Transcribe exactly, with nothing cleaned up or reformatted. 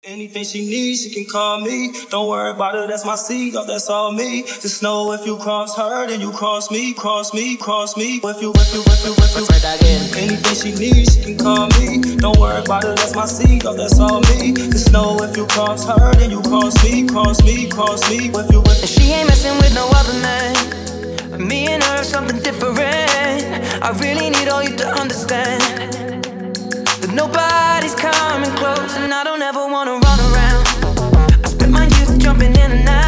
Anything she needs, she can call me. Don't worry about it, that's my seed, oh, that's all me. Just know if you cross her, then you cross me, cross me, cross me. If you, if you, if you, if you, anything she needs, she can call me. Don't worry about it, that's my seed, oh, that's all me. Just know if you cross her, then you cross me, cross me, cross me. If you, if you. And she ain't messing with no other man. Me and her are something different. I really need all you to understand. But nobody's coming close, and I don't ever wanna run around. I spent my youth jumping in and out.